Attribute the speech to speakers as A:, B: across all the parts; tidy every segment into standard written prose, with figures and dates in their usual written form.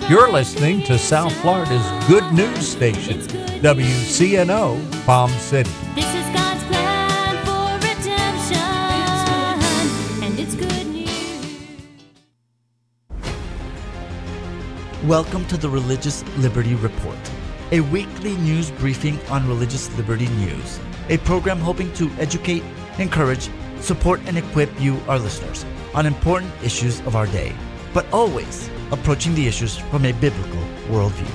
A: You're listening to South Florida's good news station, WCNO Palm City.
B: This is God's plan for redemption, and it's good news.
C: Welcome to the Religious Liberty Report, a weekly news briefing on religious liberty news, a program hoping to educate, encourage, support, and equip you, our listeners, on important issues of our day, but always approaching the issues from a biblical worldview.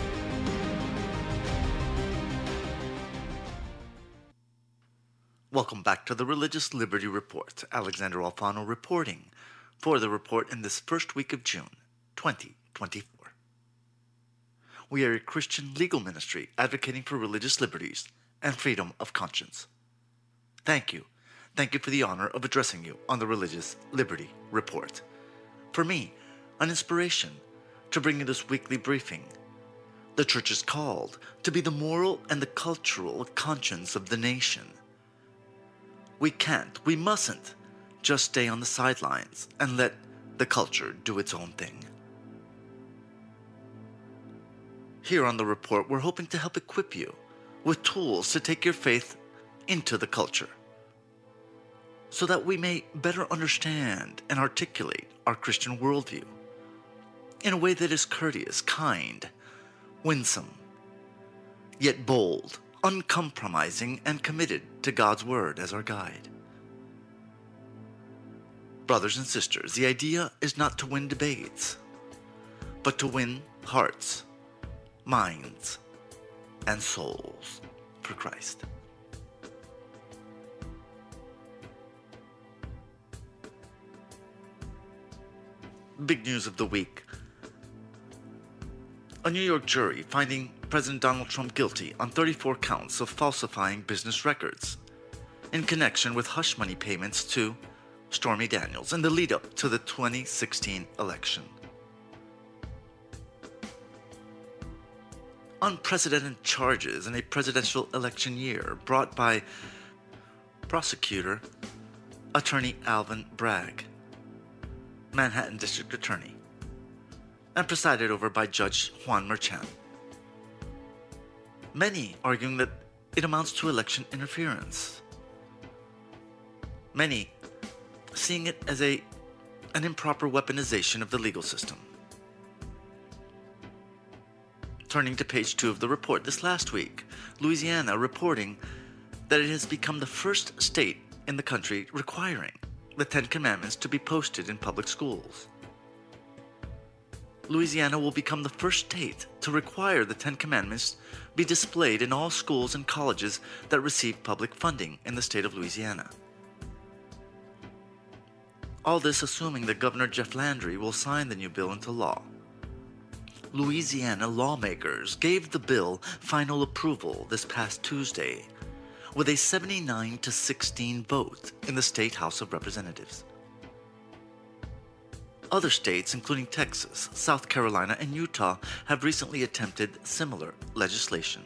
C: Welcome back to the Religious Liberty Report. Alexander Alfano reporting for the report in this first week of June 2024. We are a Christian legal ministry advocating for religious liberties and freedom of conscience. Thank you. Thank you for the honor of addressing you on the Religious Liberty Report. For me, an inspiration to bring you this weekly briefing. The church is called to be the moral and the cultural conscience of the nation. We mustn't just stay on the sidelines and let the culture do its own thing. Here on the report, we're hoping to help equip you with tools to take your faith into the culture so that we may better understand and articulate our Christian worldview in a way that is courteous, kind, winsome, yet bold, uncompromising, and committed to God's Word as our guide. Brothers and sisters, the idea is not to win debates, but to win hearts, minds, and souls for Christ. Big news of the week. A New York jury finding President Donald Trump guilty on 34 counts of falsifying business records in connection with hush money payments to Stormy Daniels in the lead-up to the 2016 election. Unprecedented charges in a presidential election year brought by prosecutor attorney Alvin Bragg, Manhattan District Attorney, and presided over by Judge Juan Merchan. Many arguing that it amounts to election interference. Many seeing it as an improper weaponization of the legal system. Turning to page 2 of the report, this last week, Louisiana reporting that it has become the first state in the country requiring the Ten Commandments to be posted in public schools. Louisiana will become the first state to require the Ten Commandments be displayed in all schools and colleges that receive public funding in the state of Louisiana. All this assuming that Governor Jeff Landry will sign the new bill into law. Louisiana lawmakers gave the bill final approval this past Tuesday with a 79-16 vote in the State House of Representatives. Other states, including Texas, South Carolina, and Utah, have recently attempted similar legislation.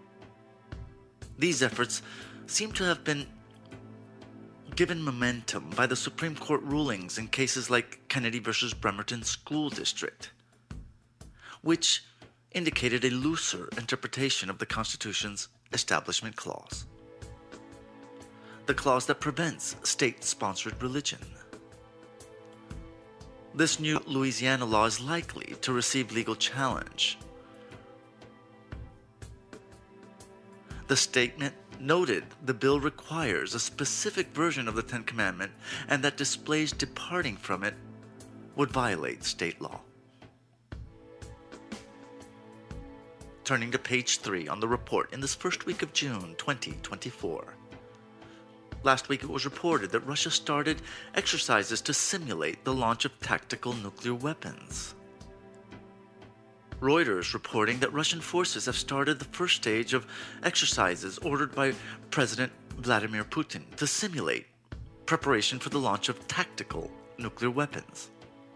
C: These efforts seem to have been given momentum by the Supreme Court rulings in cases like Kennedy versus Bremerton School District, which indicated a looser interpretation of the Constitution's Establishment Clause, the clause that prevents state-sponsored religion. This new Louisiana law is likely to receive legal challenge. The statement noted the bill requires a specific version of the Ten Commandments and that displays departing from it would violate state law. Turning to page 3 on the report in this first week of June 2024. Last week it was reported that Russia started exercises to simulate the launch of tactical nuclear weapons. Reuters reporting that Russian forces have started the first stage of exercises ordered by President Vladimir Putin to simulate preparation for the launch of tactical nuclear weapons.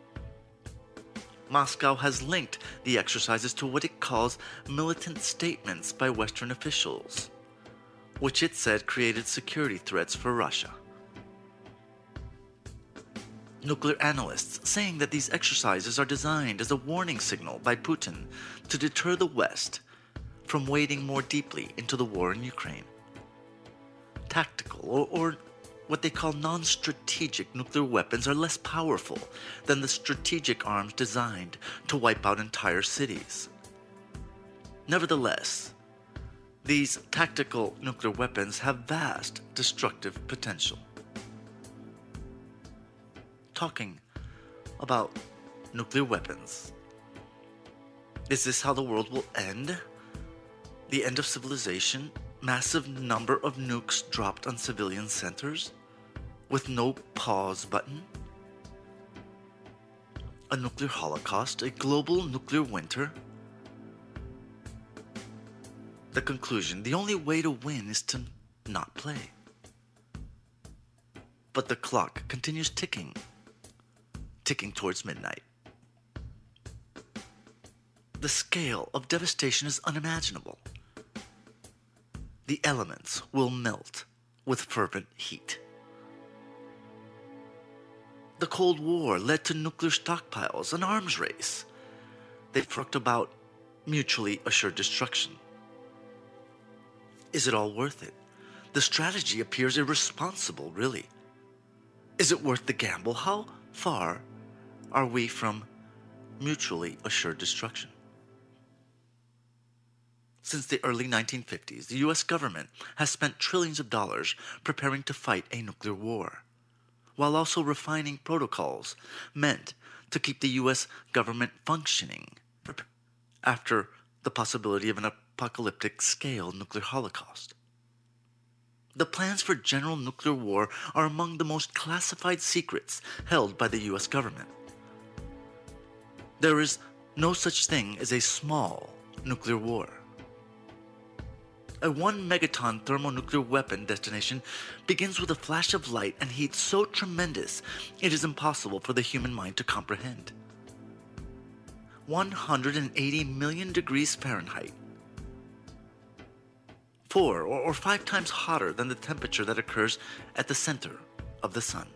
C: Moscow has linked the exercises to what it calls militant statements by Western officials, which it said created security threats for Russia. Nuclear analysts saying that these exercises are designed as a warning signal by Putin to deter the West from wading more deeply into the war in Ukraine. Tactical, or what they call non-strategic nuclear weapons are less powerful than the strategic arms designed to wipe out entire cities. Nevertheless, these tactical nuclear weapons have vast destructive potential. Talking about nuclear weapons, is this how the world will end? The end of civilization? Massive number of nukes dropped on civilian centers? With no pause button? A nuclear holocaust? A global nuclear winter? The conclusion: the only way to win is to not play. But the clock continues ticking towards midnight. The scale of devastation is unimaginable. The elements will melt with fervent heat. The Cold War led to nuclear stockpiles, an arms race. They talked about mutually assured destruction. Is it all worth it? The strategy appears irresponsible, really. Is it worth the gamble? How far are we from mutually assured destruction? Since the early 1950s, the US government has spent trillions of dollars preparing to fight a nuclear war, while also refining protocols meant to keep the US government functioning after the possibility of an apocalyptic scale nuclear holocaust. The plans for general nuclear war are among the most classified secrets held by the US government. There is no such thing as a small nuclear war. A 1 megaton thermonuclear weapon detonation begins with a flash of light and heat so tremendous it is impossible for the human mind to comprehend. 180 million degrees Fahrenheit. 4 or 5 times hotter than the temperature that occurs at the center of the sun.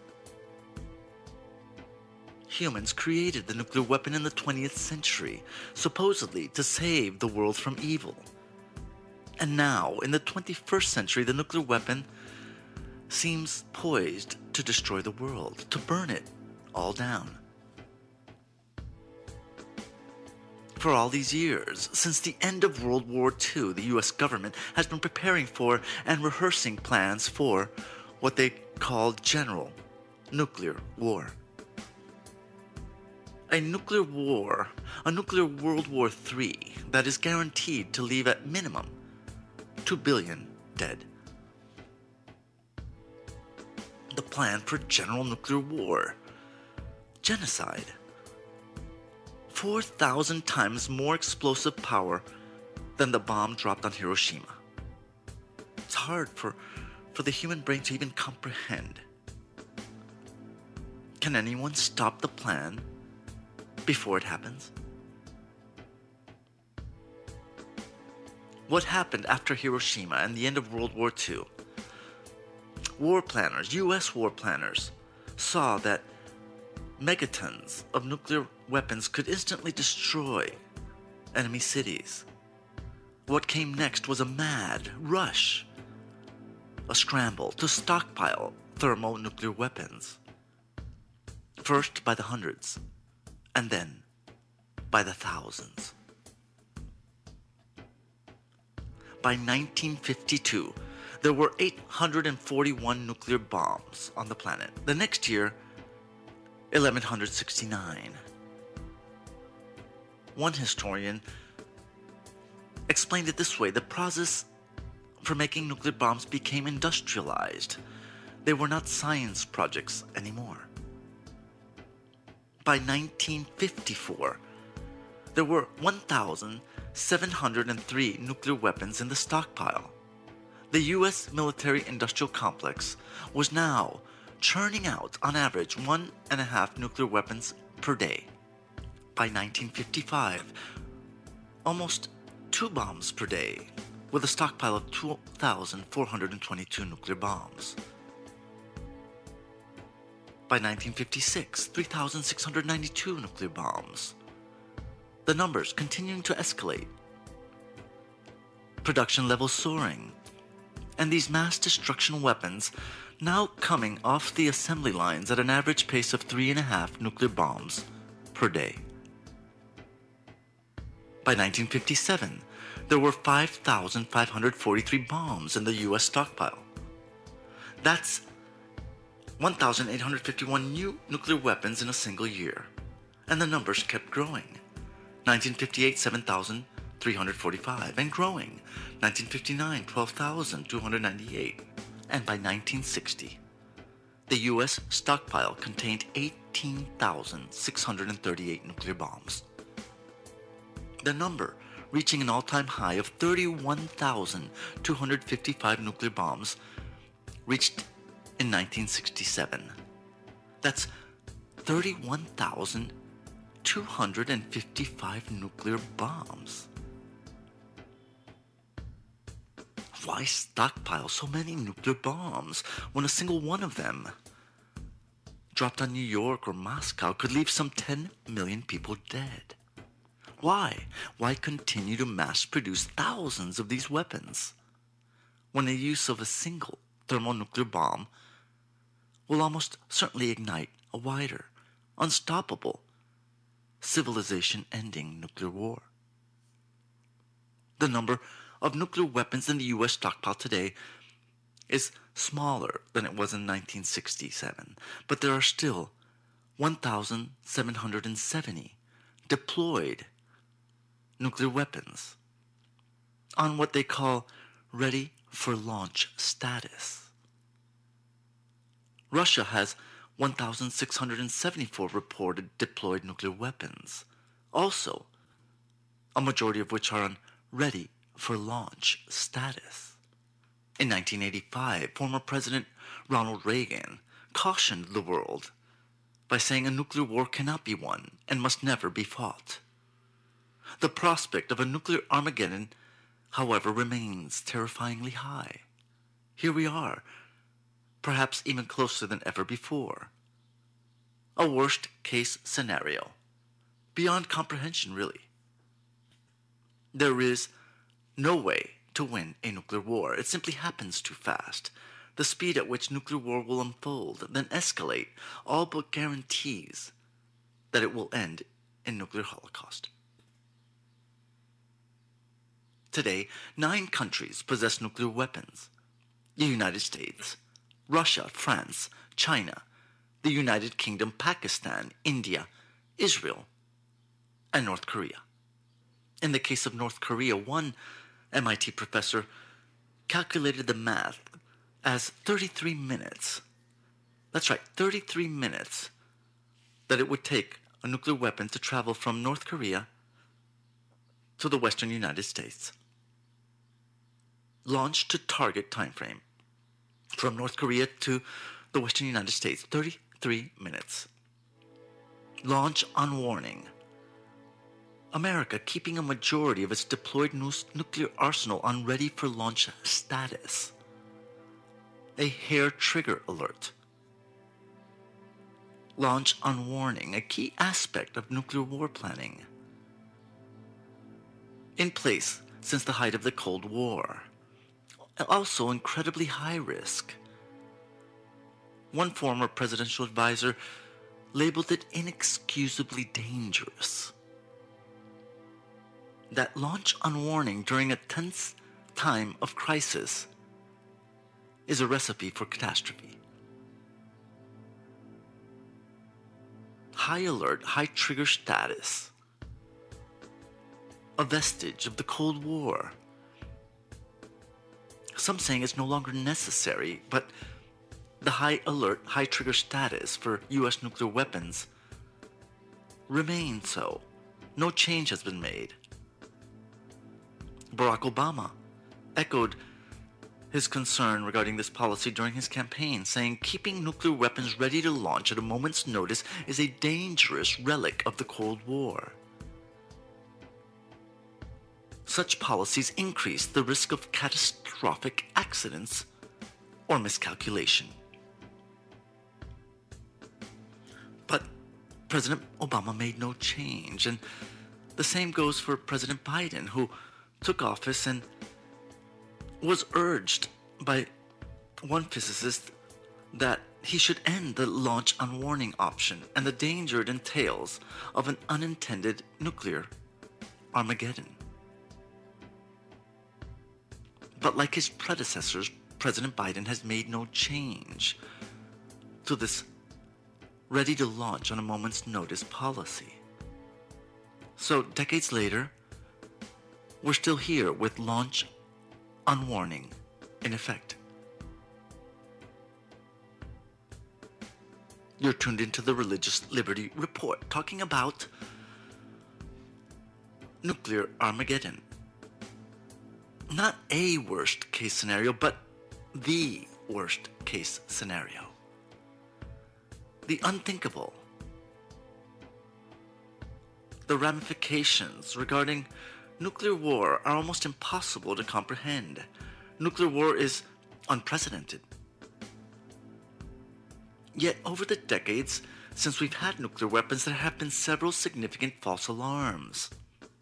C: Humans created the nuclear weapon in the 20th century, supposedly to save the world from evil. And now, in the 21st century, the nuclear weapon seems poised to destroy the world, to burn it all down. For all these years, since the end of World War II, the US government has been preparing for and rehearsing plans for what they called general nuclear war. A nuclear war, a nuclear World War III that is guaranteed to leave at minimum 2 billion dead. The plan for general nuclear war. Genocide. 4,000 times more explosive power than the bomb dropped on Hiroshima. It's hard for the human brain to even comprehend. Can anyone stop the plan before it happens? What happened after Hiroshima and the end of World War II? War planners, US war planners, saw that megatons of nuclear weapons could instantly destroy enemy cities. What came next was a mad rush, a scramble to stockpile thermonuclear weapons. First by the hundreds, and then by the thousands. By 1952, there were 841 nuclear bombs on the planet. The next year, 1169. One historian explained it this way: the process for making nuclear bombs became industrialized. They were not science projects anymore. By 1954, there were 1,703 nuclear weapons in the stockpile. The US military-industrial complex was now churning out, on average, 1.5 nuclear weapons per day. By 1955, almost 2 bombs per day, with a stockpile of 2,422 nuclear bombs. By 1956, 3,692 nuclear bombs. The numbers continuing to escalate. Production levels soaring. And these mass destruction weapons now coming off the assembly lines at an average pace of 3.5 nuclear bombs per day. By 1957, there were 5,543 bombs in the U.S. stockpile. That's 1,851 new nuclear weapons in a single year. And the numbers kept growing. 1958, 7,345, and growing. 1959, 12,298. And by 1960, the U.S. stockpile contained 18,638 nuclear bombs. The number reaching an all-time high of 31,255 nuclear bombs reached in 1967. That's 31,255 nuclear bombs. Why stockpile so many nuclear bombs when a single one of them dropped on New York or Moscow could leave some 10 million people dead? Why? Why continue to mass produce thousands of these weapons when the use of a single thermonuclear bomb will almost certainly ignite a wider, unstoppable, civilization-ending nuclear war? The number of nuclear weapons in the U.S. stockpile today is smaller than it was in 1967, but there are still 1,770 deployed nuclear weapons on what they call ready for launch status. Russia has 1,674 reported deployed nuclear weapons, also a majority of which are on ready for launch status. In 1985, former President Ronald Reagan cautioned the world by saying a nuclear war cannot be won and must never be fought. The prospect of a nuclear Armageddon, however, remains terrifyingly high. Here we are, perhaps even closer than ever before. A worst-case scenario, beyond comprehension, really. There is no way to win a nuclear war. It simply happens too fast. The speed at which nuclear war will unfold, then escalate, all but guarantees that it will end in nuclear holocaust. Today, 9 countries possess nuclear weapons: the United States, Russia, France, China, the United Kingdom, Pakistan, India, Israel, and North Korea. In the case of North Korea, one MIT professor calculated the math as 33 minutes. That's right, 33 minutes that it would take a nuclear weapon to travel from North Korea to the western United States. Launch to target time frame from North Korea to the western United States, 33 minutes. Launch on warning. America keeping a majority of its deployed nuclear arsenal on ready for launch status. A hair trigger alert. Launch on warning, a key aspect of nuclear war planning. In place since the height of the Cold War. Also incredibly high risk. One former presidential advisor labeled it inexcusably dangerous. That launch on warning during a tense time of crisis is a recipe for catastrophe. High alert, high trigger status. A vestige of the Cold War. Some saying it's no longer necessary, but the high alert, high trigger status for U.S. nuclear weapons remains so. No change has been made. Barack Obama echoed his concern regarding this policy during his campaign, saying keeping nuclear weapons ready to launch at a moment's notice is a dangerous relic of the Cold War. Such policies increase the risk of catastrophic accidents or miscalculation. President Obama made no change, and the same goes for President Biden, who took office and was urged by one physicist that he should end the launch on warning option and the danger it entails of an unintended nuclear Armageddon. But like his predecessors, President Biden has made no change to this ready to launch on a moment's notice policy. So decades later, we're still here with launch on warning in effect. You're tuned into the Religious Liberty Report, talking about nuclear Armageddon. Not a worst case scenario, but the worst case scenario. The unthinkable. The ramifications regarding nuclear war are almost impossible to comprehend. Nuclear war is unprecedented. Yet over the decades since we've had nuclear weapons, there have been several significant false alarms.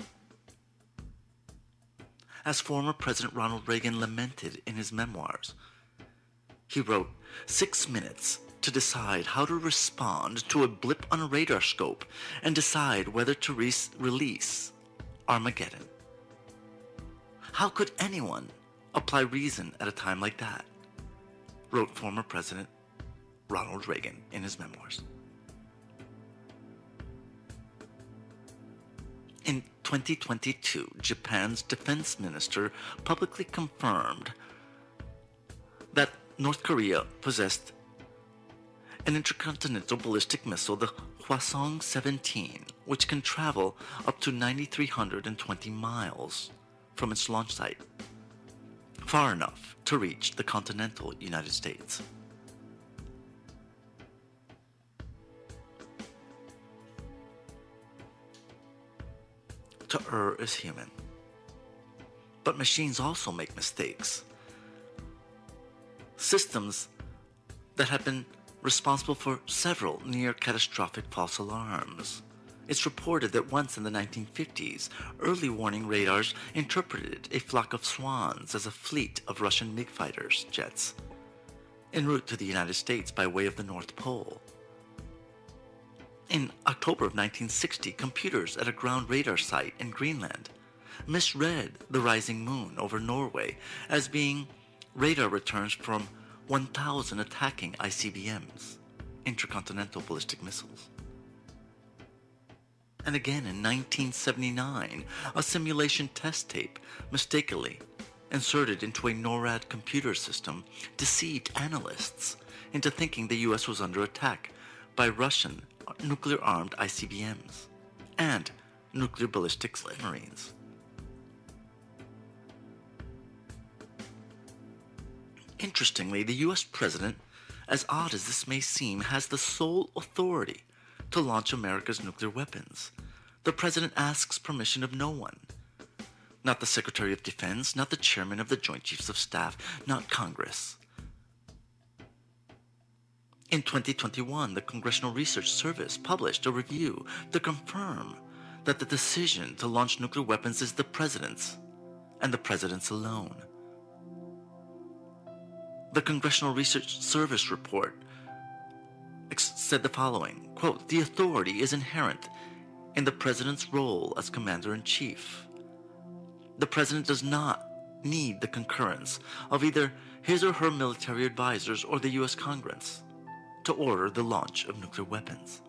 C: As former President Ronald Reagan lamented in his memoirs, he wrote, 6 minutes to decide how to respond to a blip on a radar scope and decide whether to release Armageddon. How could anyone apply reason at a time like that? Wrote former President Ronald Reagan in his memoirs. In 2022, Japan's defense minister publicly confirmed that North Korea possessed an intercontinental ballistic missile, the Hwasong-17, which can travel up to 9,320 miles from its launch site, far enough to reach the continental United States. To err is human. But machines also make mistakes. Systems that have been responsible for several near-catastrophic false alarms. It's reported that once in the 1950s, early warning radars interpreted a flock of swans as a fleet of Russian MiG fighters jets en route to the United States by way of the North Pole. In October of 1960, computers at a ground radar site in Greenland misread the rising moon over Norway as being radar returns from 1,000 attacking ICBMs, intercontinental ballistic missiles. And again in 1979, a simulation test tape mistakenly inserted into a NORAD computer system deceived analysts into thinking the US was under attack by Russian nuclear-armed ICBMs and nuclear ballistic submarines. Interestingly, the US president, as odd as this may seem, has the sole authority to launch America's nuclear weapons. The president asks permission of no one. Not the Secretary of Defense, not the chairman of the Joint Chiefs of Staff, not Congress. In 2021, the Congressional Research Service published a review to confirm that the decision to launch nuclear weapons is the president's, and the president's alone. The Congressional Research Service report said the following, quote, "The authority is inherent in the president's role as commander-in-chief. The president does not need the concurrence of either his or her military advisors or the U.S. Congress to order the launch of nuclear weapons."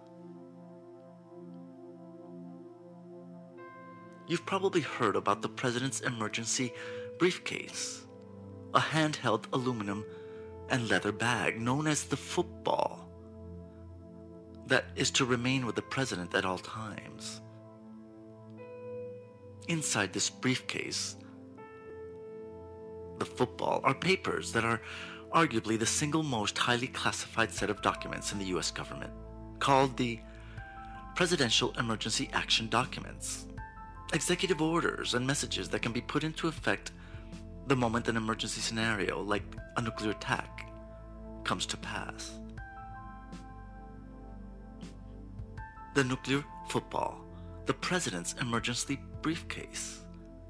C: You've probably heard about the president's emergency briefcase, a handheld aluminum and leather bag known as the football that is to remain with the president at all times. Inside this briefcase, the football, are papers that are arguably the single most highly classified set of documents in the US government, called the Presidential Emergency Action Documents. Executive orders and messages that can be put into effect the moment an emergency scenario, like a nuclear attack, comes to pass. the nuclear football, the president's emergency briefcase,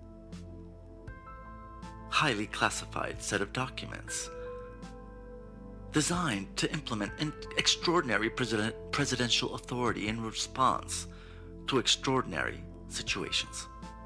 C: highly classified set of documents designed to implement an extraordinary presidential authority in response to extraordinary situations.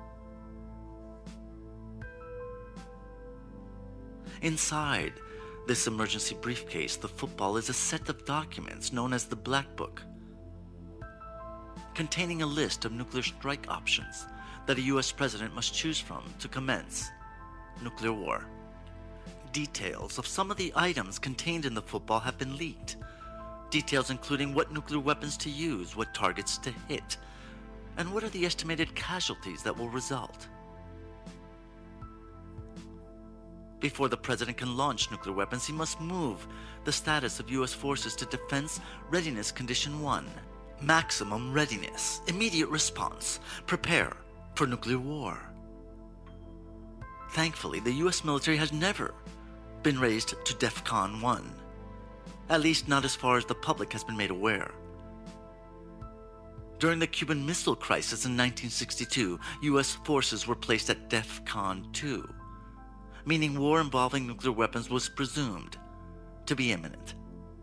C: Inside this emergency briefcase, the football is a set of documents known as the Black Book, containing a list of nuclear strike options that a US president must choose from to commence nuclear war. Details of some of the items contained in the football have been leaked. Details including what nuclear weapons to use, what targets to hit, and what are the estimated casualties that will result. Before the president can launch nuclear weapons, he must move the status of US forces to Defense Readiness Condition 1. Maximum readiness, immediate response, prepare for nuclear war. Thankfully, the US military has never been raised to DEFCON 1, at least not as far as the public has been made aware. During the Cuban Missile Crisis in 1962, US forces were placed at DEFCON 2, meaning war involving nuclear weapons was presumed to be imminent.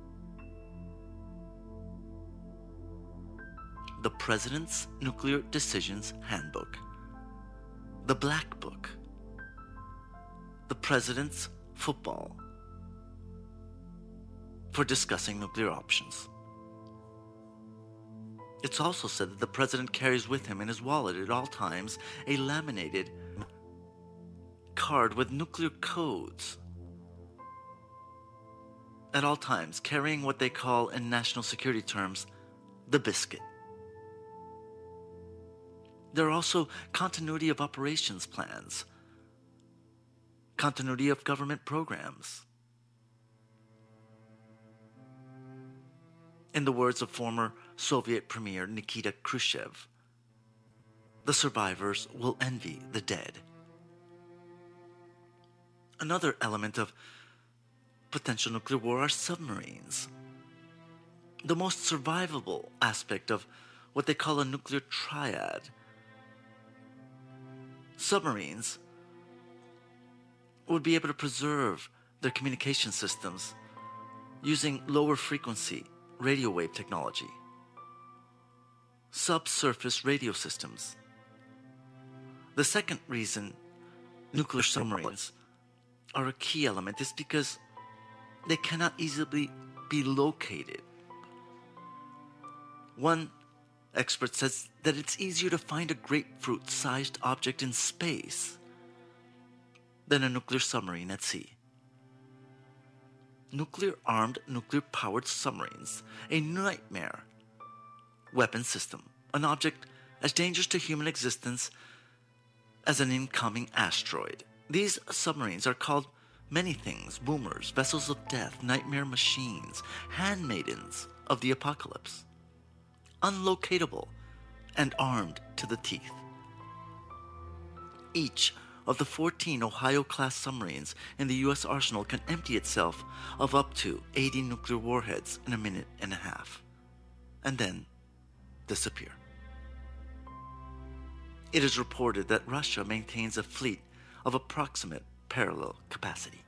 C: The President's Nuclear Decisions Handbook, the Black Book, the President's Football for discussing nuclear options. It's also said that the President carries with him in his wallet at all times a laminated card with nuclear codes. At all times, carrying what they call in national security terms, the biscuit. There are also continuity of operations plans, continuity of government programs. In the words of former Soviet Premier Nikita Khrushchev, the survivors will envy the dead. Another element of potential nuclear war are submarines. The most survivable aspect of what they call a nuclear triad. Submarines would be able to preserve their communication systems using lower frequency radio wave technology, subsurface radio systems. The second reason nuclear submarines are a key element is because they cannot easily be located. One expert says that it's easier to find a grapefruit-sized object in space than a nuclear submarine at sea. Nuclear-armed, nuclear-powered submarines, a nightmare weapon system, an object as dangerous to human existence as an incoming asteroid. These submarines are called many things: boomers, vessels of death, nightmare machines, handmaidens of the apocalypse, unlocatable and armed to the teeth. Each of the 14 Ohio-class submarines in the U.S. arsenal can empty itself of up to 80 nuclear warheads in a minute and a half, and then disappear. It is reported that Russia maintains a fleet of approximate parallel capacity.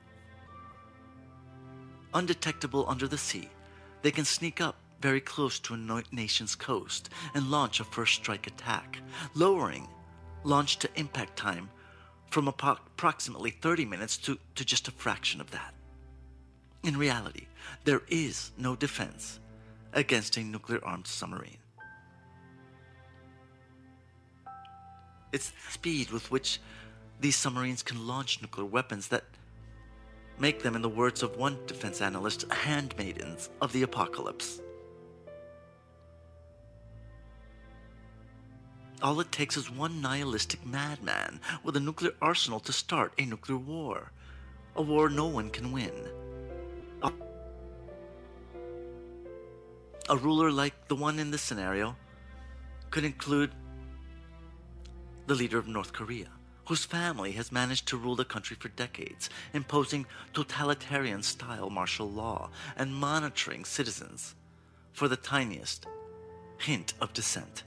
C: Undetectable under the sea, they can sneak up very close to a nation's coast and launch a first strike attack, lowering launch to impact time from approximately 30 minutes to just a fraction of that. In reality, there is no defense against a nuclear-armed submarine. It's the speed with which these submarines can launch nuclear weapons that make them, in the words of one defense analyst, handmaidens of the apocalypse. All it takes is one nihilistic madman with a nuclear arsenal to start a nuclear war, a war no one can win. A ruler like the one in this scenario could include the leader of North Korea, whose family has managed to rule the country for decades, imposing totalitarian-style martial law and monitoring citizens for the tiniest hint of dissent.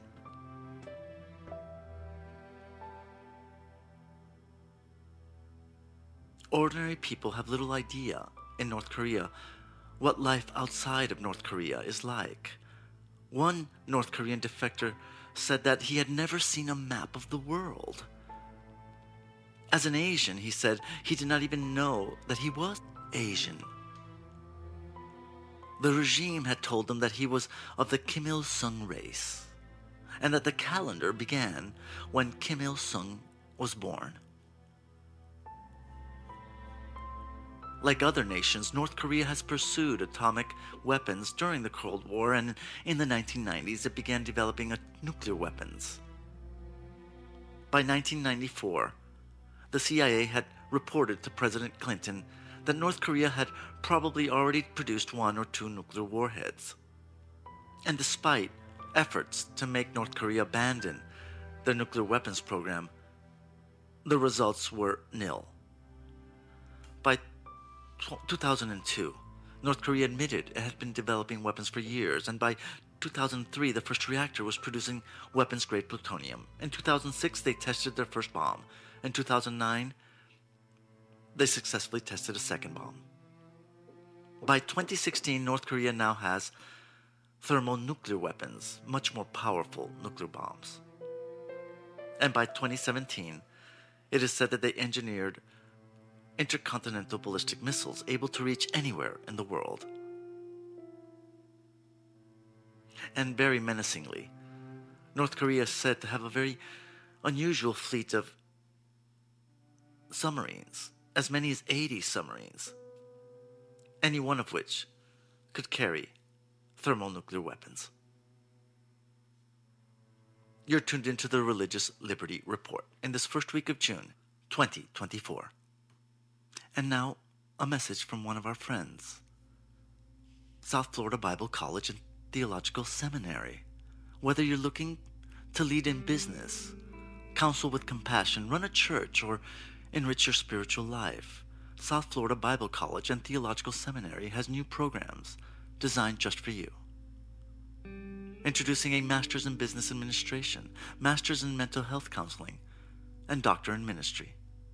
C: Ordinary people have little idea in North Korea what life outside of North Korea is like. One North Korean defector said that he had never seen a map of the world. As an Asian, he said he did not even know that he was Asian. The regime had told him that he was of the Kim Il-sung race, and that the calendar began when Kim Il-sung was born. Like other nations, North Korea has pursued atomic weapons during the Cold War, and in the 1990s it began developing nuclear weapons. By 1994, the CIA had reported to President Clinton that North Korea had probably already produced 1 or 2 nuclear warheads. And despite efforts to make North Korea abandon their nuclear weapons program, the results were nil. By 2002, North Korea admitted it had been developing weapons for years, and by 2003, the first reactor was producing weapons-grade plutonium. In 2006, they tested their first bomb. In 2009, they successfully tested a second bomb. By 2016, North Korea now has thermonuclear weapons, much more powerful nuclear bombs. And by 2017, it is said that they engineered intercontinental ballistic missiles able to reach anywhere in the world. And very menacingly, North Korea is said to have a very unusual fleet of submarines, as many as 80 submarines, any one of which could carry thermonuclear weapons. You're tuned into the Religious Liberty Report in this first week of June, 2024. And now, a message from one of our friends. South Florida Bible College and Theological Seminary. Whether you're looking to lead in business, counsel with compassion, run a church, or enrich your spiritual life, South Florida Bible College and Theological Seminary has new programs designed just for you. Introducing a Master's in Business Administration, Master's in Mental Health Counseling, and Doctor in Ministry.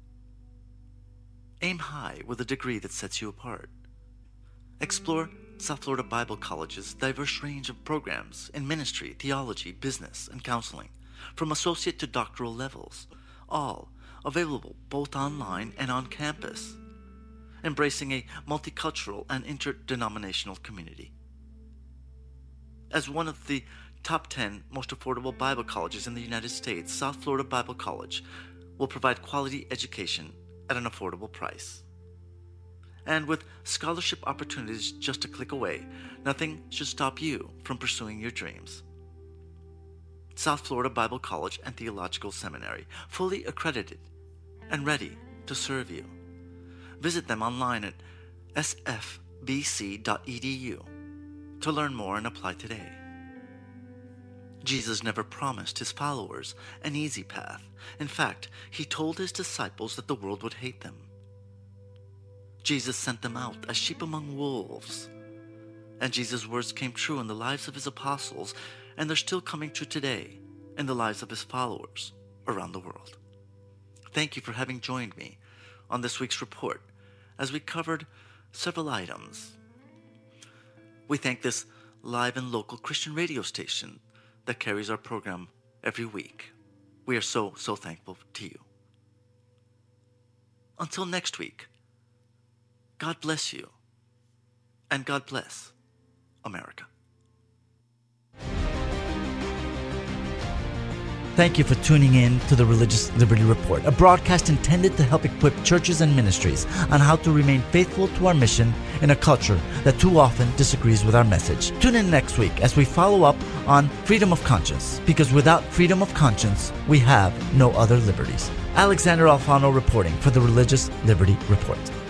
C: Aim high with a degree that sets you apart. Explore South Florida Bible College's diverse range of programs in ministry, theology, business, and counseling, from associate to doctoral levels, all available both online and on campus, embracing a multicultural and interdenominational community. As one of the top 10 most affordable Bible colleges in the United States, South Florida Bible College will provide quality education at an affordable price. And with scholarship opportunities just a click away, nothing should stop you from pursuing your dreams. South Florida Bible College and Theological Seminary, fully accredited and ready to serve you. Visit them online at sfbc.edu to learn more and apply today. Jesus never promised his followers an easy path. In fact, he told his disciples that the world would hate them. Jesus sent them out as sheep among wolves. And Jesus' words came true in the lives of his apostles, and they're still coming true today in the lives of his followers around the world. Thank you for having joined me on this week's report as we covered several items. We thank this live and local Christian radio station that carries our program every week. We are so thankful to you. Until next week, God bless you, and God bless America. Thank you for tuning in to the Religious Liberty Report, a broadcast intended to help equip churches and ministries on how to remain faithful to our mission in a culture that too often disagrees with our message. Tune in next week as we follow up on freedom of conscience, because without freedom of conscience, we have no other liberties. Alexander Alfano reporting for the Religious Liberty Report.